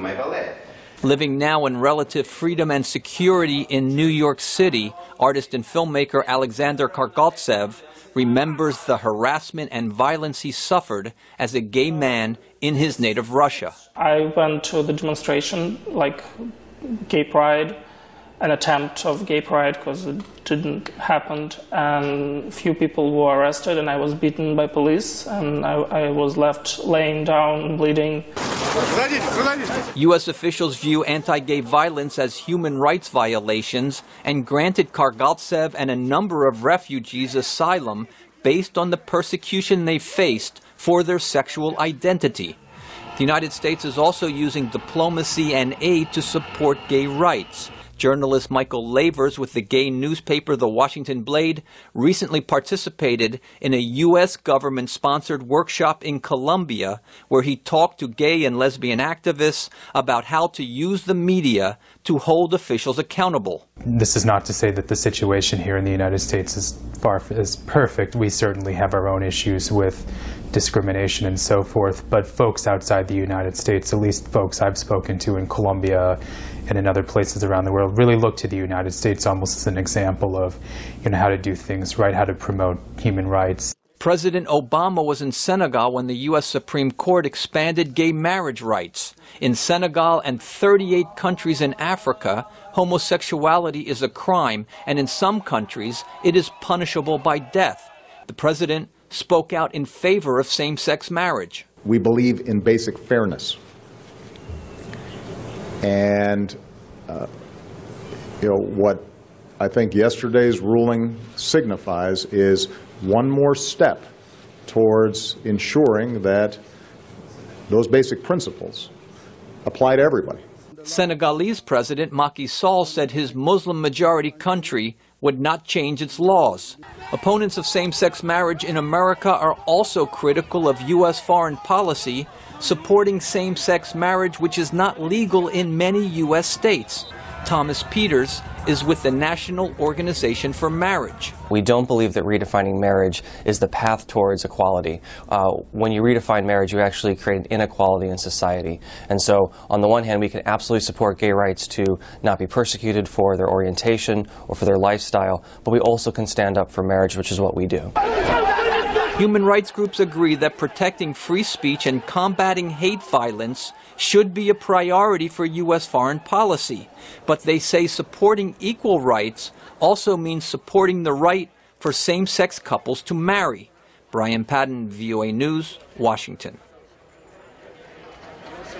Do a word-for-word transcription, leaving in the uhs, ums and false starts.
Living now in relative freedom and security in New York City, artist and filmmaker Alexander Kargaltsev remembers the harassment and violence he suffered as a gay man in his native Russia. I went to the demonstration, like gay pride, an attempt of gay pride, because it didn't happen, and a few people were arrested, and I was beaten by police, and I, I was left laying down bleeding. U S officials view anti-gay violence as human rights violations and granted Kargaltsev and a number of refugees asylum based on the persecution they faced for their sexual identity. The United States is also using diplomacy and aid to support gay rights. Journalist Michael Lavers with the gay newspaper The Washington Blade recently participated in a U S government-sponsored workshop in Colombia where he talked to gay and lesbian activists about how to use the media to hold officials accountable. This is not to say that the situation here in the United States is far as perfect. We certainly have our own issues with discrimination and so forth, but folks outside the United States, at least folks I've spoken to in Colombia and in other places around the world, really look to the United States almost as an example of, you know, how to do things right, how to promote human rights. President Obama was in Senegal when the U S Supreme Court expanded gay marriage rights. In Senegal and thirty-eight countries in Africa, homosexuality is a crime, and in some countries it is punishable by death. The president spoke out in favor of same-sex marriage. We believe in basic fairness. And uh, you know, what I think yesterday's ruling signifies is one more step towards ensuring that those basic principles apply to everybody. Senegalese President Macky Sall said his Muslim-majority country would not change its laws. Opponents of same-sex marriage in America are also critical of U S foreign policy, supporting same-sex marriage, which is not legal in many U S states. Thomas Peters is with the National Organization for Marriage. We don't believe that redefining marriage is the path towards equality. Uh, when you redefine marriage, you actually create inequality in society. And so, on the one hand, we can absolutely support gay rights to not be persecuted for their orientation or for their lifestyle, but we also can stand up for marriage, which is what we do. Human rights groups agree that protecting free speech and combating hate violence should be a priority for U S foreign policy. But they say supporting equal rights also means supporting the right for same-sex couples to marry. Brian Patton, V O A News, Washington.